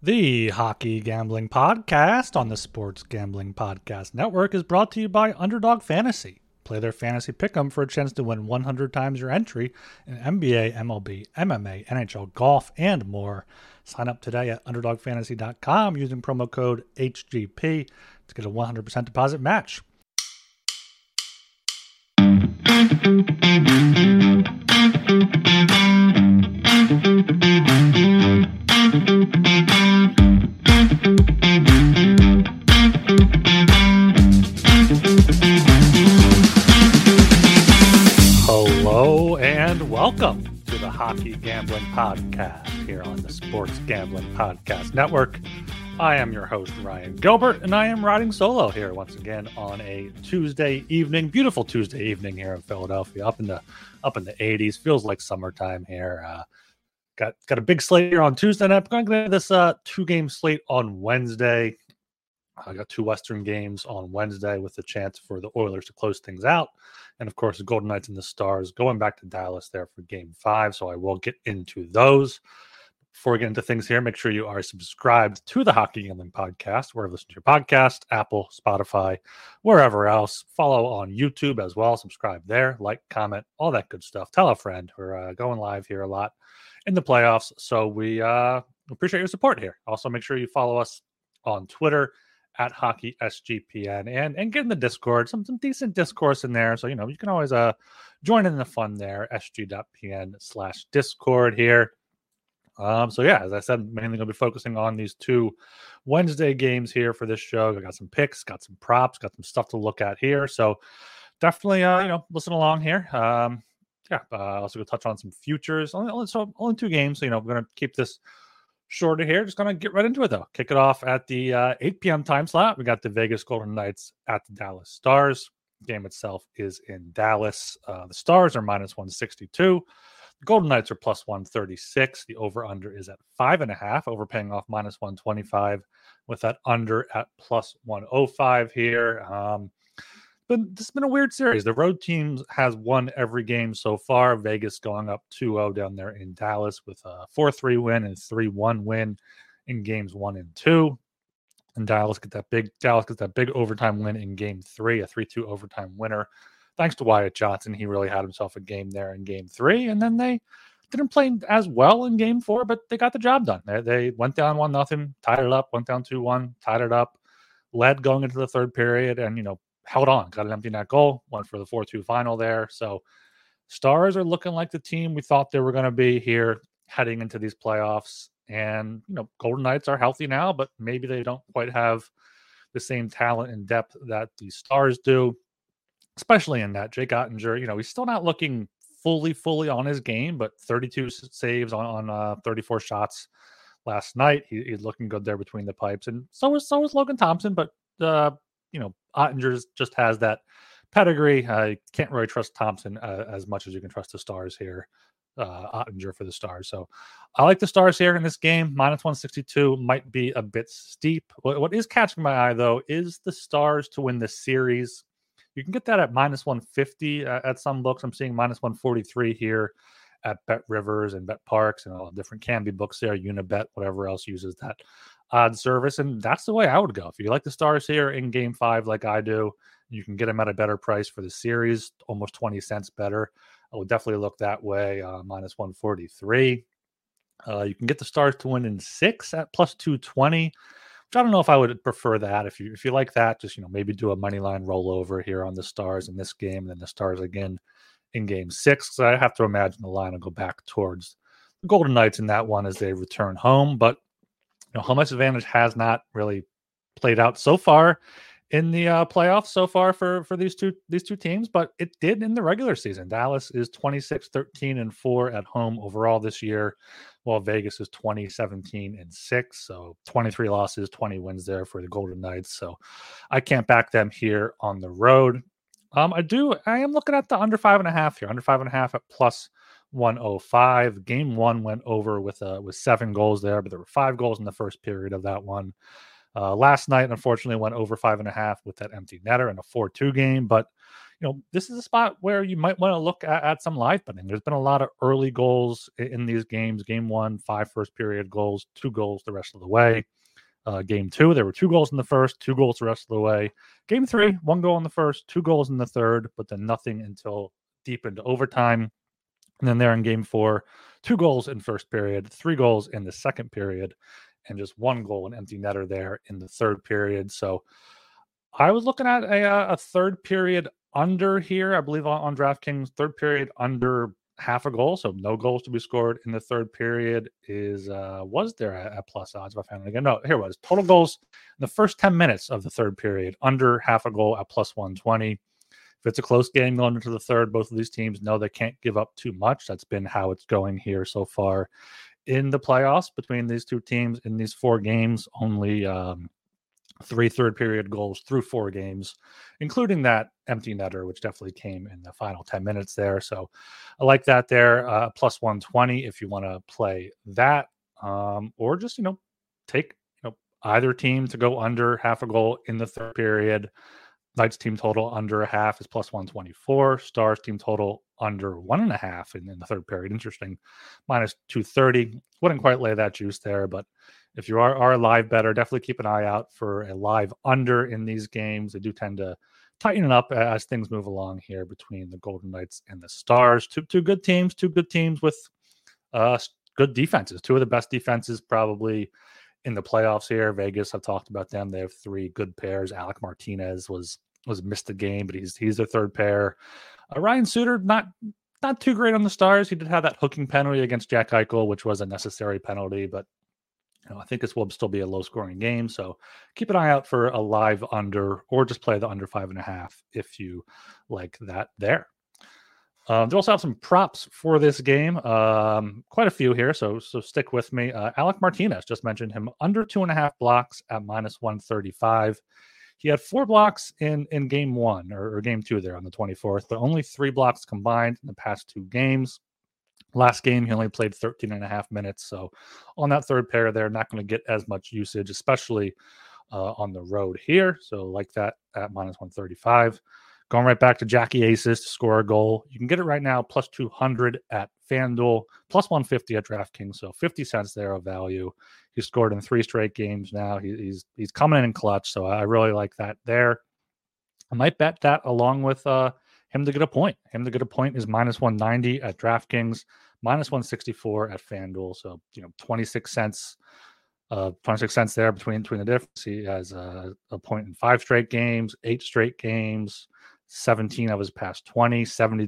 The Hockey Gambling Podcast on the Sports Gambling Podcast Network is brought to you by Underdog Fantasy. Play their fantasy pick'em for a chance to win 100 times your entry in NBA, MLB, MMA, NHL, golf, and more. Sign up today at UnderdogFantasy.com using promo code HGP to get a 100% deposit match. Hello and welcome to the Hockey Gambling Podcast here on the Sports Gambling Podcast Network. I am your host, Ryan Gilbert, and I am riding solo here once again on a Tuesday evening, beautiful Tuesday evening here in Philadelphia, up in the 80s. Feels like summertime here. Got a big slate here on Tuesday night. I'm going to get this two-game slate on Wednesday. I got two Western games on Wednesday with a chance for the Oilers to close things out. And, of course, the Golden Knights and the Stars going back to Dallas there for Game 5. So I will get into those. Before we get into things here, make sure you are subscribed to the Hockey Gambling Podcast, wherever you listen to your podcast, Apple, Spotify, wherever else. Follow on YouTube as well. Subscribe there, like, comment, all that good stuff. Tell a friend. We're going live here a lot in the playoffs. So we appreciate your support here. Also, make sure you follow us on Twitter at HockeySGPN and get in the Discord, some decent discourse in there. So, you can always join in the fun there, sg.pn/Discord here. So yeah, as I said, mainly going to be focusing on these two Wednesday games here for this show. I got some picks, got some props, got some stuff to look at here. So definitely, listen along here. Also going to touch on some futures. Only two games. So, we're going to keep this shorter here. Just going to get right into it, though. Kick it off at the 8 p.m. time slot. We got the Vegas Golden Knights at the Dallas Stars. The game itself is in Dallas. The Stars are minus 162. The Golden Knights are plus 136. The over-under is at 5.5. Overpaying off minus 125 with that under at plus 105 here. But this has been a weird series. The road team has won every game so far. Vegas going up 2-0 down there in Dallas with a 4-3 win and 3-1 win in games 1 and 2. And Dallas gets that big overtime win in game 3, a 3-2 overtime winner. Thanks to Wyatt Johnson. He really had himself a game there in game 3. And then they didn't play as well in game 4, but they got the job done. They went down 1-0, tied it up, went down 2-1, tied it up, led going into the third period, and, held on, got an empty net goal, went for the 4-2 final there. So Stars are looking like the team we thought they were going to be here heading into these playoffs. And, Golden Knights are healthy now, but maybe they don't quite have the same talent and depth that the Stars do, especially in that Jake Ottinger, he's still not looking fully on his game, but 32 saves on 34 shots last night. He's looking good there between the pipes. And so is Logan Thompson, but Ottinger just has that pedigree. I can't really trust Thompson as much as you can trust the Stars here. Ottinger for the Stars. So I like the Stars here in this game. Minus 162 might be a bit steep. What is catching my eye, though, is the Stars to win this series. You can get that at minus 150 at some books. I'm seeing minus 143 here at Bet Rivers and Bet Parks and all the different Canby books there, Unibet, whatever else uses that odd service. And that's the way I would go. If you like the Stars here in game 5 like I do, you can get them at a better price for the series, almost 20 cents better. I would definitely look that way, minus 143. You can get the Stars to win in 6 at plus 220, which I don't know if I would prefer that. If you like that, just maybe do a money line rollover here on the Stars in this game, and then the Stars again in game 6. So I have to imagine the line will go back towards the Golden Knights in that one as they return home. But home ice advantage has not really played out so far in the playoffs so far for these two teams, but it did in the regular season. Dallas is 26-13-4 at home overall this year, while Vegas is 20-17-6. So 23 losses, 20 wins there for the Golden Knights. So I can't back them here on the road. I am looking at the under 5.5 here, under 5.5 at plus 105. Game 1 went over with 7 goals there, but there were 5 goals in the first period of that one. Last night, unfortunately, went over 5.5 with that empty netter in a 4-2 game. But this is a spot where you might want to look at some live betting. There's been a lot of early goals in these games. Game 1, 5 first period goals, 2 goals the rest of the way. Game 2, there were 2 goals in the first, 2 goals the rest of the way. Game 3, 1 goal in the first, 2 goals in the third, but then nothing until deep into overtime. And then there in Game 4, 2 goals in first period, 3 goals in the second period, and just 1 goal, an empty netter there in the third period. So I was looking at a third period under here, I believe on DraftKings. Third period under half a goal, so no goals to be scored in the third period is was there at plus odds? If I found it again, no, here it was. Total goals in the first 10 minutes of the third period under half a goal at plus 120. If it's a close game going into the third, both of these teams know they can't give up too much. That's been how it's going here so far in the playoffs between these two teams in these 4 games. Only 3 third period goals through 4 games, including that empty netter, which definitely came in the final 10 minutes there. So I like that there. Plus 120 if you want to play that, or just, take, either team to go under half a goal in the third period. Knights team total under a half is plus 124. Stars team total under 1.5 in the third period. Interesting. Minus 230. Wouldn't quite lay that juice there, but if you are a live bettor, definitely keep an eye out for a live under in these games. They do tend to tighten it up as things move along here between the Golden Knights and the Stars. Two good teams with good defenses. 2 of the best defenses probably in the playoffs here. Vegas, I've talked about them. They have 3 good pairs. Alec Martinez was missed the game, but he's their third pair. Ryan Suter, not too great on the Stars. He did have that hooking penalty against Jack Eichel, which was a necessary penalty, but I think this will still be a low-scoring game, so keep an eye out for a live under, or just play the under 5.5 if you like that there. They also have some props for this game, quite a few here, so stick with me. Alec Martinez, just mentioned him, under 2.5 blocks at minus 135. He had 4 blocks in Game 1, or Game 2 there on the 24th, but only 3 blocks combined in the past 2 games. Last game, he only played 13.5 minutes. So on that third pair, they're not going to get as much usage, especially on the road here. So like that at minus 135. Going right back to Jackie Aces to score a goal. You can get it right now, plus 200 at FanDuel, plus 150 at DraftKings. So 50 cents there of value. He scored in 3 straight games now. He's coming in clutch. So I really like that there. I might bet that along with him to get a point. Him to get a point is minus 190 at DraftKings, minus 164 at FanDuel. So, 26 cents there between the difference. He has a point in 5 straight games, 8 straight games, 17 of his past 20,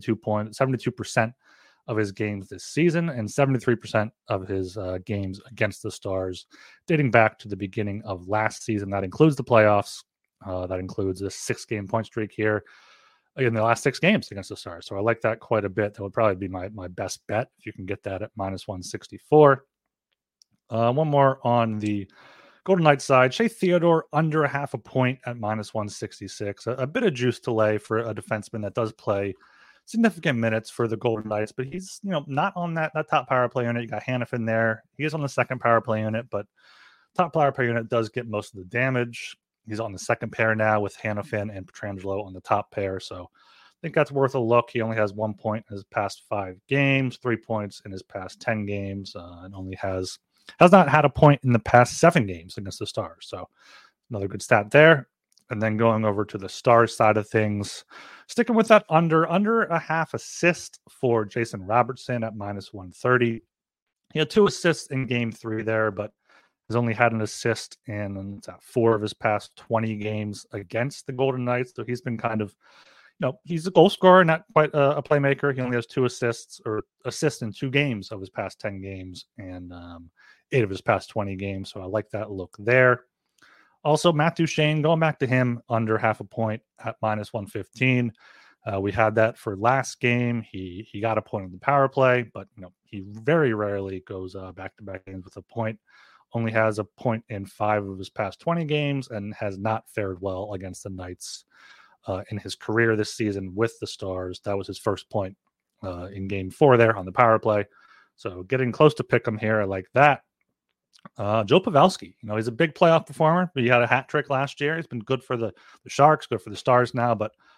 72% of his games this season, and 73% of his games against the Stars dating back to the beginning of last season. That includes the playoffs. That includes a 6-game point streak here in the last 6 games against the Stars. So I like that quite a bit. That would probably be my best bet if you can get that at minus 164. One more on the Golden Knights side. Shea Theodore under a half a point at minus 166. A bit of juice to lay for a defenseman that does play significant minutes for the Golden Knights, but he's not on that top power play unit. You got Hanifin there. He is on the second power play unit, but top power play unit does get most of the damage. He's on the second pair now with Hanifin and Pietrangelo on the top pair. So I think that's worth a look. He only has 1 point in his past 5 games, 3 points in his past 10 games, and only has not had a point in the past 7 games against the Stars. So another good stat there. And then going over to the Stars side of things, sticking with that under a half assist for Jason Robertson at minus 130. He had 2 assists in Game 3 there, but has only had an assist in 4 of his past 20 games against the Golden Knights. So he's been kind of, he's a goal scorer, not quite a playmaker. He only has 2 assists in 2 games of his past 10 games and 8 of his past 20 games. So I like that look there. Also, Matt Duchene, going back to him, under half a point at minus 115. We had that for last game. He got a point on the power play, but he very rarely goes back-to-back games with a point. Only has a point in 5 of his past 20 games and has not fared well against the Knights in his career this season with the Stars. That was his first point in Game 4 there on the power play. So getting close to pick him here. I like that. Joe Pavelski, he's a big playoff performer. He had a hat trick last year. He's been good for the Sharks, good for the Stars now, but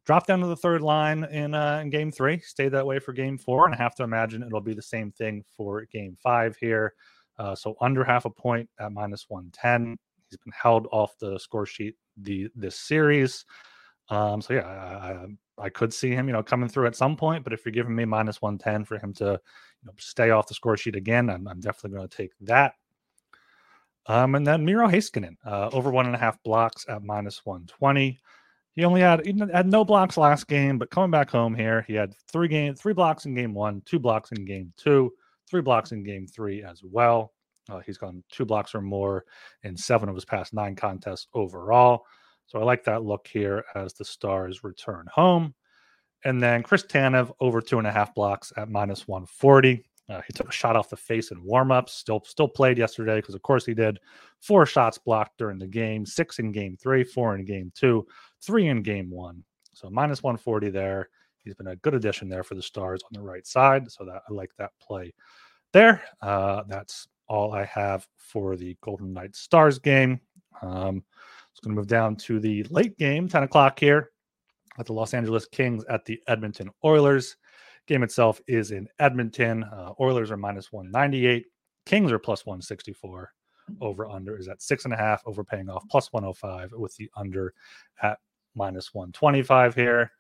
dropped down to the third line in game 3, stayed that way for game 4, and I have to imagine it'll be the same thing for game 5 here. So under half a point at -110. He's been held off the score sheet this series. So yeah, I could see him, coming through at some point. But if you're giving me -110 for him to, stay off the score sheet again, I'm definitely going to take that. And then Miro Heiskanen, over 1.5 blocks at -120. He had no blocks last game, but coming back home here, he had 3 blocks in game 1, 2 blocks in game 2, 3 blocks in game 3 as well. He's gone 2 blocks or more in 7 of his past 9 contests overall. So I like that look here as the Stars return home. And then Chris Tanev over 2.5 blocks at -140. He took a shot off the face in warmups. Still played yesterday because, of course, he did. 4 shots blocked during the game, 6 in game 3, 4 in game 2, 3 in game 1. So -140 there. He's been a good addition there for the Stars on the right side. So that I like that play there. That's all I have for the Golden Knights Stars game. It's going to move down to the late game, 10 o'clock here at the Los Angeles Kings at the Edmonton Oilers. Game itself is in Edmonton. Oilers are -198. Kings are +164. Over-under is at 6.5. Overpaying off +105 with the under at -125 here.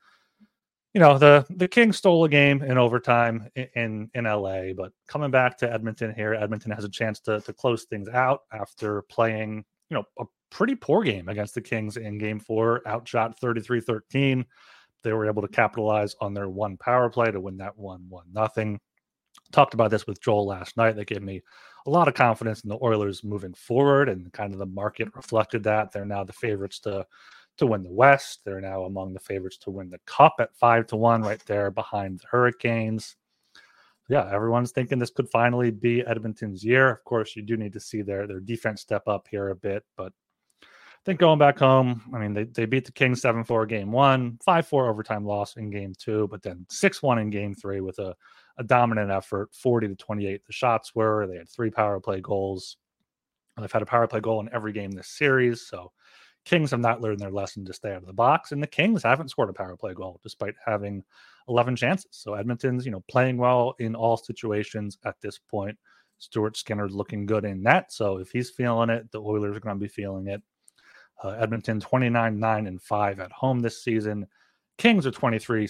The Kings stole a game in overtime in LA, but coming back to Edmonton here, Edmonton has a chance to close things out after playing, a pretty poor game against the Kings in game 4, outshot 33-13. They were able to capitalize on their 1 power play to win that 1-0. Talked about this with Joel last night. That gave me a lot of confidence in the Oilers moving forward, and kind of the market reflected that. They're now the favorites to win the West. They're now among the favorites to win the Cup at 5-1, right there behind the Hurricanes. Yeah, everyone's thinking this could finally be Edmonton's year. Of course, you do need to see their defense step up here a bit, but I think going back home, they beat the Kings 7-4 game 1, 5-4 overtime loss in game 2, but then 6-1 in game 3 with a dominant effort, 40-28. The shots were, they had 3 power play goals. They've had a power play goal in every game this series, so Kings have not learned their lesson to stay out of the box, and the Kings haven't scored a power play goal despite having 11 chances. So Edmonton's, playing well in all situations at this point. Stuart Skinner's looking good in net, so if he's feeling it, the Oilers are going to be feeling it. Edmonton 29-9-5 at home this season. Kings are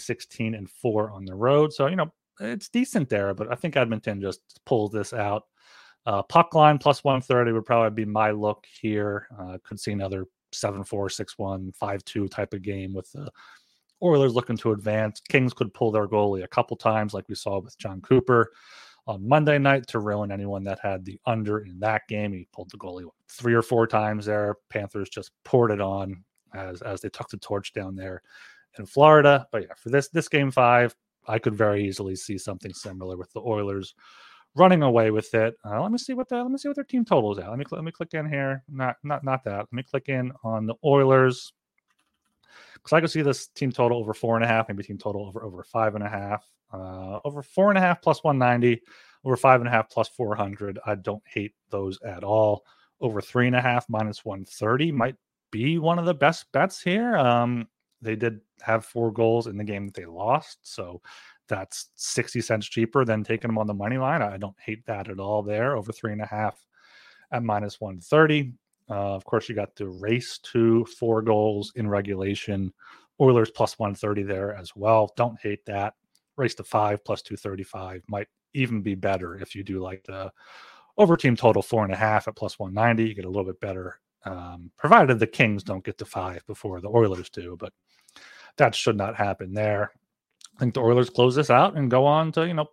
23-16-4 on the road. So, it's decent there, but I think Edmonton just pulls this out. Puck line +130 would probably be my look here. Could see another 7-4, 6-1, 5-2 type of game with the Oilers looking to advance. Kings could pull their goalie a couple times like we saw with John Cooper on Monday night to ruin anyone that had the under in that game. He pulled the goalie 3 or 4 times there. Panthers just poured it on as they took the torch down there in Florida. But yeah, for this game 5, I could very easily see something similar with the Oilers running away with it. Let me see what their team total is at. Let me click in here. Not that. Let me click in on the Oilers, because I could see this team total over 4.5, maybe team total over 5.5. Over 4.5 +190, over 5.5 +400. I don't hate those at all. Over 3.5 -130 might be one of the best bets here. They did have 4 goals in the game that they lost, so that's 60 cents cheaper than taking them on the money line. I don't hate that at all there. Over 3.5 at -130. Of course, you got the race to 4 goals in regulation. Oilers +130 there as well. Don't hate that. Race to 5 +235 might even be better if you do like the over team total 4.5 at +190. You get a little bit better, provided the Kings don't get to 5 before the Oilers do, but that should not happen there. I think the Oilers close this out and go on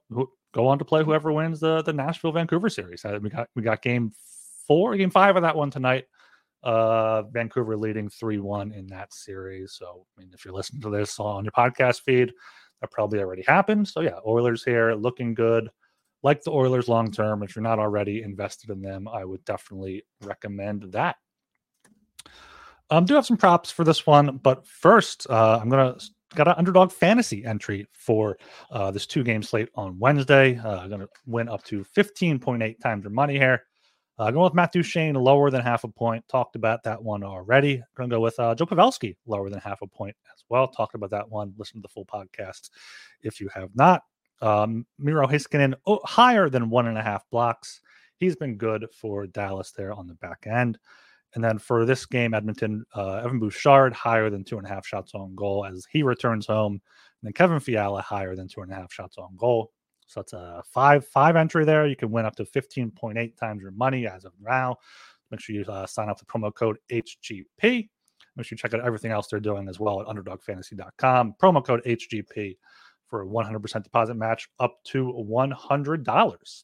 to play whoever wins the Nashville Vancouver series. We got game 5 of that one tonight. Vancouver leading 3-1 in that series. So if you're listening to this on your podcast feed, that probably already happened. So yeah, Oilers here looking good. Like the Oilers long term. If you're not already invested in them, I would definitely recommend that. Do have some props for this one, but first, got an underdog fantasy entry for this 2-game slate on Wednesday. I'm going to win up to 15.8 times your money here. Going with Matt Duchene, lower than half a point. Talked about that one already. Going to go with Joe Pavelski, lower than half a point as well. Talked about that one. Listen to the full podcast if you have not. Miro Heiskanen, higher than 1.5 blocks. He's been good for Dallas there on the back end. And then for this game, Edmonton, Evan Bouchard, higher than 2.5 shots on goal as he returns home. And then Kevin Fiala, higher than 2.5 shots on goal. So that's a 5 entry there. You can win up to 15.8 times your money as of now. Make sure you sign up the promo code HGP. Make sure you check out everything else they're doing as well at underdogfantasy.com. Promo code HGP for a 100% deposit match up to $100.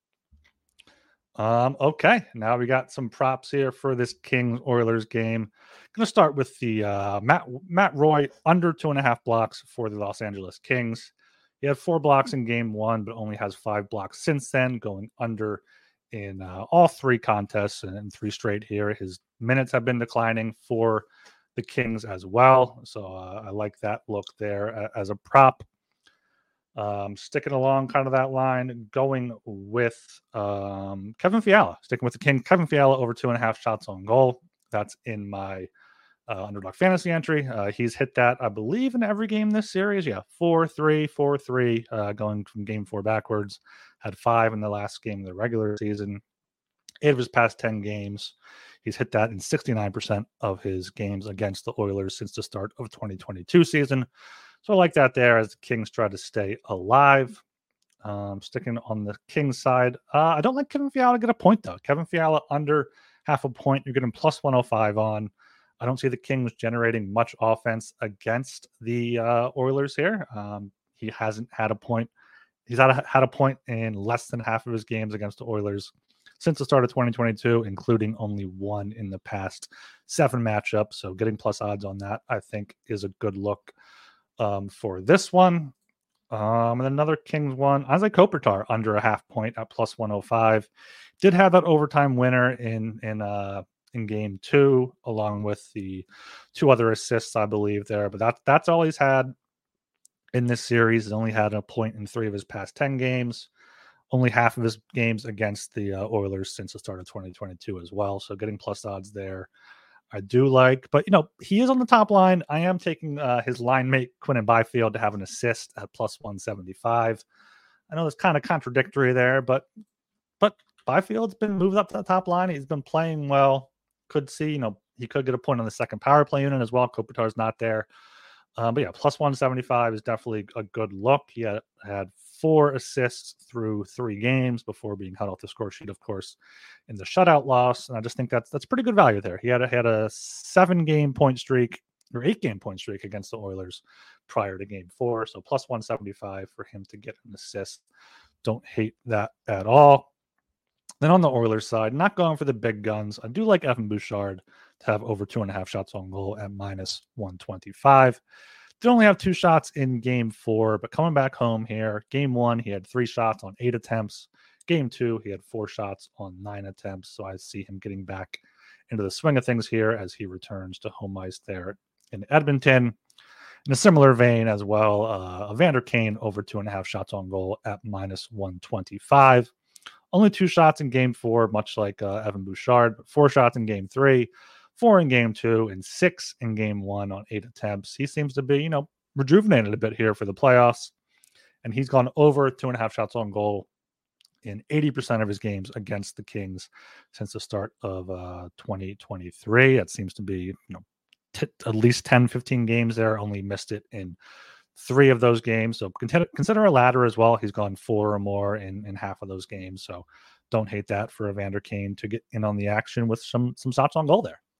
Okay, now we got some props here for this Kings Oilers game. Going to start with the Matt Roy under 2.5 blocks for the Los Angeles Kings. He had 4 blocks in game 1, but only has 5 blocks since then, going under in all 3 contests and 3 straight here. His minutes have been declining for the Kings as well, so I like that look there as a prop. Sticking along kind of that line, going with Kevin Fiala. Sticking with the King, Kevin Fiala over 2.5 shots on goal. That's in my underdog fantasy entry. He's hit that, I believe, in every game this series. Yeah, 4-3, 4-3, going from game 4 backwards. Had 5 in the last game of the regular season. 8 of his past 10 games. He's hit that in 69% of his games against the Oilers since the start of 2022 season. So I like that there as the Kings try to stay alive. Sticking on the Kings side, I don't like Kevin Fiala to get a point, though. Kevin Fiala under half a point. You're getting plus 105 on. I don't see the Kings generating much offense against the Oilers here. He hasn't had a point. He's had a point in less than half of his games against the Oilers since the start of 2022, including only 1 in the past 7 matchups. So getting plus odds on that, I think, is a good look for this one. And another Kings one, Isaac Kopitar under a half point at plus 105. Did have that overtime winner in game 2, along with the 2 other assists, I believe, there. But that's all he's had in this series. He's only had a point in 3 of his past 10 games. Only half of his games against the Oilers since the start of 2022 as well. So getting plus odds there, I do like. But, he is on the top line. I am taking his line mate, Quinton Byfield, to have an assist at plus 175. I know it's kind of contradictory there, but Byfield's been moved up to the top line. He's been playing well. Could see, he could get a point on the second power play unit as well. Kopitar's not there. But yeah, plus 175 is definitely a good look. He had 4 assists through 3 games before being cut off the score sheet, of course, in the shutout loss. And I just think that's pretty good value there. He had a 7-game point streak or 8-game point streak against the Oilers prior to game 4. So plus 175 for him to get an assist. Don't hate that at all. Then on the Oilers side, not going for the big guns. I do like Evan Bouchard to have over 2.5 shots on goal at minus 125. Did only have 2 shots in game 4, but coming back home here, game 1, he had 3 shots on 8 attempts. Game 2, he had 4 shots on 9 attempts. So I see him getting back into the swing of things here as he returns to home ice there in Edmonton. In a similar vein as well, Evander Kane over 2.5 shots on goal at minus 125. Only 2 shots in game 4, much like Evan Bouchard, but 4 shots in game 3, 4 in game 2, and 6 in game 1 on 8 attempts. He seems to be, rejuvenated a bit here for the playoffs, and he's gone over 2.5 shots on goal in 80% of his games against the Kings since the start of 2023. That seems to be, at least 10, 15 games there. Only missed it in 3 of those games. So consider a ladder as well. He's gone 4 or more in half of those games. So don't hate that for Evander Kane to get in on the action with some shots on goal there.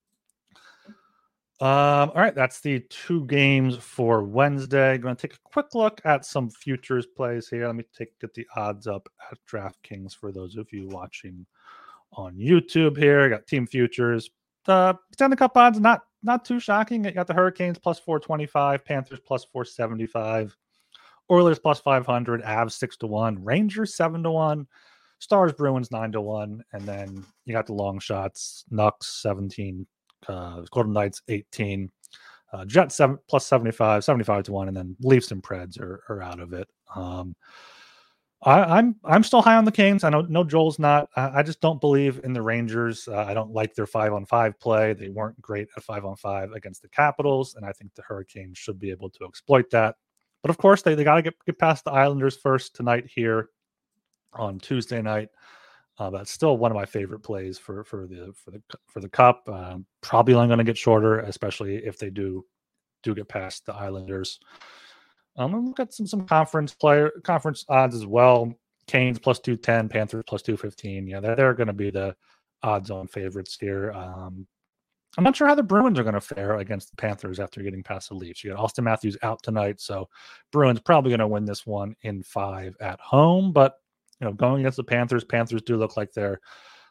All right, that's the 2 games for Wednesday. Going to take a quick look at some futures plays here. Let me get the odds up at DraftKings for those of you watching on YouTube here. I got team futures. Stanley Cup odds, not too shocking. You got the Hurricanes plus 425, Panthers plus 475, Oilers plus 500, Avs 6-1, Rangers 7-1, Stars Bruins 9-1, and then you got the long shots, Nucks 17, Golden Knights 18, Jets 7 plus 75 to 1, and then Leafs and Preds are out of it. I'm still high on the Canes. I know no Joel's not. I just don't believe in the Rangers. I don't like their 5-on-5 play. They weren't great at 5-on-5 against the Capitals, and I think the Hurricanes should be able to exploit that. But of course, they got to get past the Islanders first tonight here on Tuesday night. That's still one of my favorite plays for the Cup. Probably only going to get shorter, especially if they do get past the Islanders. And look at some conference odds as well. Canes plus 210, Panthers plus 215. Yeah, they're going to be the odds-on favorites here. I'm not sure how the Bruins are going to fare against the Panthers after getting past the Leafs. You got Austin Matthews out tonight, so Bruins probably going to win this one in 5 at home. But going against the Panthers do look like they're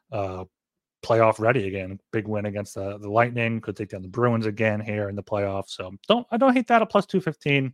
playoff ready again. Big win against the Lightning. Could take down the Bruins again here in the playoffs. So I don't hate that at plus 215.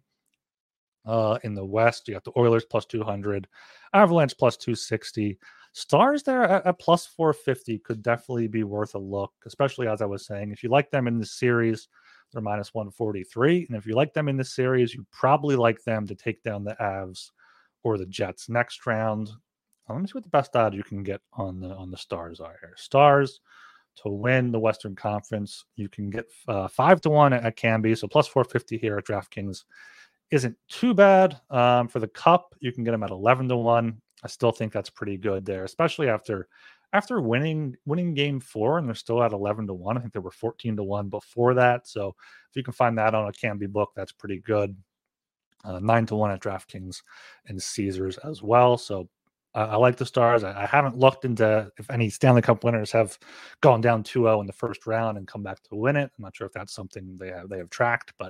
In the West, you got the Oilers plus 200, Avalanche plus 260. Stars there at plus 450 could definitely be worth a look, especially as I was saying. If you like them in the series, they're minus 143. And if you like them in the series, you probably like them to take down the Avs or the Jets next round. Let me see what the best odds you can get on the Stars are here. Stars to win the Western Conference, you can get 5-1 at Canby, so plus 450 here at DraftKings isn't too bad. For the Cup, you can get them at 11-1. I still think that's pretty good there, especially after winning Game 4, and they're still at 11-1. I think they were 14-1 before that. So if you can find that on a Canby book, that's pretty good. 9-1 at DraftKings and Caesars as well. So I like the Stars. I haven't looked into if any Stanley Cup winners have gone down 2-0 in the first round and come back to win it. I'm not sure if that's something they have tracked, but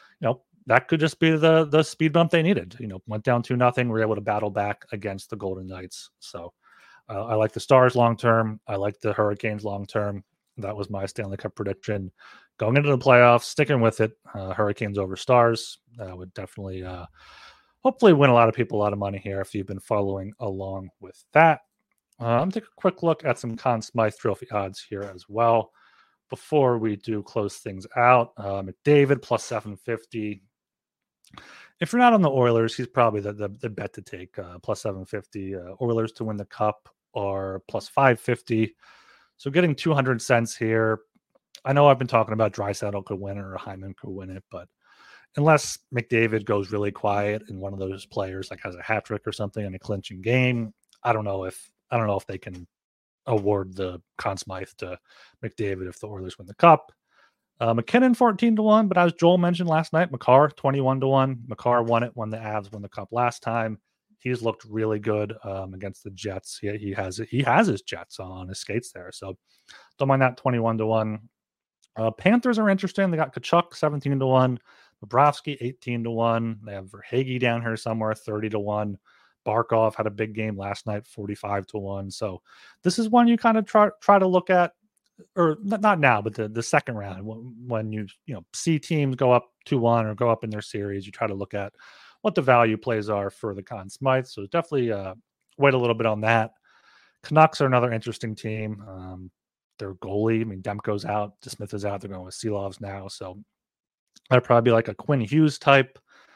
that could just be the speed bump they needed. Went down 2-0, were able to battle back against the Golden Knights. So I like the Stars long term. I like the Hurricanes long term. That was my Stanley Cup prediction going into the playoffs. Sticking with it, Hurricanes over Stars. Would definitely, hopefully, win a lot of people a lot of money here if you've been following along with that. I'm gonna take a quick look at some Conn Smythe Trophy odds here as well before we do close things out. McDavid plus 750. If you're not on the Oilers, he's probably the bet to take. Plus 750. Oilers to win the Cup are plus 550. So getting 200 cents here. I know I've been talking about Draisaitl could win it or Hyman could win it, but unless McDavid goes really quiet and one of those players has a hat trick or something in a clinching game, I don't know if they can award the Conn Smythe to McDavid if the Oilers win the Cup. McKinnon 14-1, but as Joel mentioned last night, Makar 21-1. Makar won the Avs won the Cup last time. He's looked really good against the Jets. He has his Jets on his skates there, so don't mind that 21-1. Panthers are interesting. They got Tkachuk 17-1, Bobrovsky 18-1. They have Verhaeghe down here somewhere 30-1. Barkov had a big game last night, 45-1. So this is one you kind of try to look at, or not now, but the second round when you see teams go up 2-1 or go up in their series, you try to look at what the value plays are for the Conn Smythe. So definitely wait a little bit on that. Canucks are another interesting team. Their goalie, Demko's out, DeSmith is out. They're going with Silovs now, so that'd probably be like a Quinn Hughes type.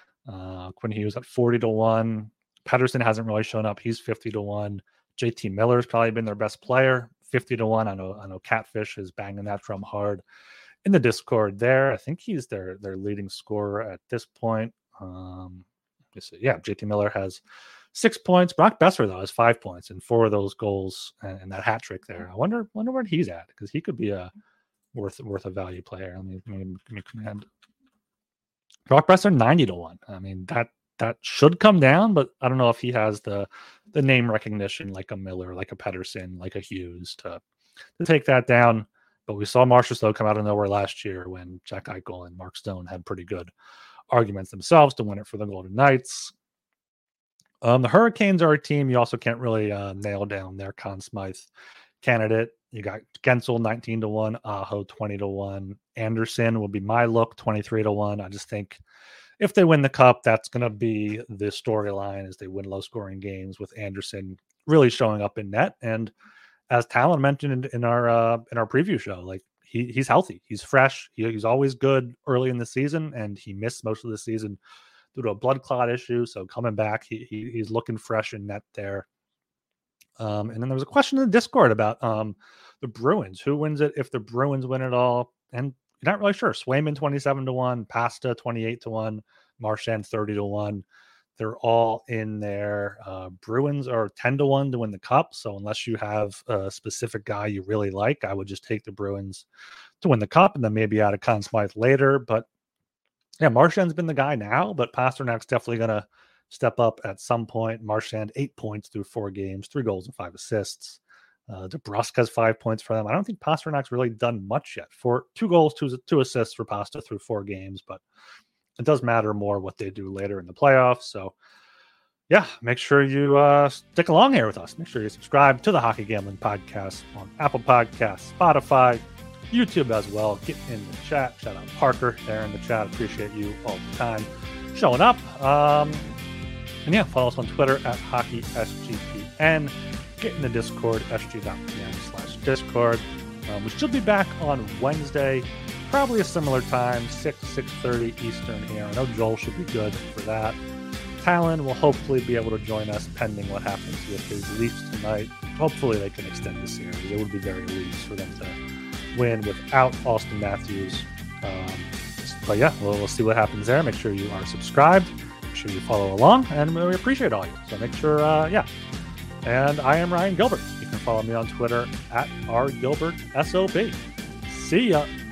Quinn Hughes at 40-1. Pettersson hasn't really shown up. He's 50-1. JT Miller's probably been their best player, 50-1. I know Catfish is banging that drum hard in the Discord there. I think he's their leading scorer at this point. JT Miller has 6 points. Brock Besser, though, has 5 points and 4 of those goals and that hat trick there. I wonder where he's at, because he could be a worth a value player. Let me command Brock Besser 90-1. That should come down, but I don't know if he has the name recognition like a Miller, like a Pettersson, like a Hughes to take that down. But we saw Marchessault come out of nowhere last year when Jack Eichel and Mark Stone had pretty good arguments themselves to win it for the Golden Knights. The Hurricanes are a team you also can't really nail down their Conn Smythe candidate. You got Gensel 19-1, Aho 20-1. Anderson will be my look 23-1. I just think if they win the Cup, that's going to be the storyline as they win low-scoring games with Anderson really showing up in net. And as Talon mentioned in our preview show, he's healthy, he's fresh, he's always good early in the season, and he missed most of the season due to a blood clot issue. So coming back, he's looking fresh in net there. And then there was a question in the Discord about the Bruins. Who wins it if the Bruins win it all? And you're not really sure. Swayman 27-1, Pasta 28-1, Marchand 30-1. They're all in there. Bruins are 10-1 to win the cup. So unless you have a specific guy you really like, I would just take the Bruins to win the cup and then maybe add a Conn Smythe later. But yeah, Marchand's been the guy now, but Pasternak's definitely going to step up at some point. Marchand 8 points through 4 games, 3 goals and 5 assists. DeBrusk has 5 points for them. I don't think Pasternak's really done much yet. 2 goals, 2 assists for Pasta through 4 games, but it does matter more what they do later in the playoffs. So yeah, make sure you stick along here with us. Make sure you subscribe to the Hockey Gambling Podcast on Apple Podcasts, Spotify, YouTube as well. Get in the chat. Shout out Parker there in the chat. Appreciate you all the time showing up. And yeah, follow us on Twitter at HockeySGPN. Get in the Discord, sg.pn/Discord. We should be back on Wednesday, probably a similar time, 6:30 Eastern here. I know Joel should be good for that. Talon will hopefully be able to join us pending what happens with his Leafs tonight. Hopefully they can extend the series. It would be very Leafs for them to win without Austin Matthews. But yeah, we'll see what happens there. Make sure you are subscribed. Make sure you follow along, and we appreciate all you. So make sure, yeah. And I am Ryan Gilbert. You can follow me on Twitter at rgilbertsob. See ya.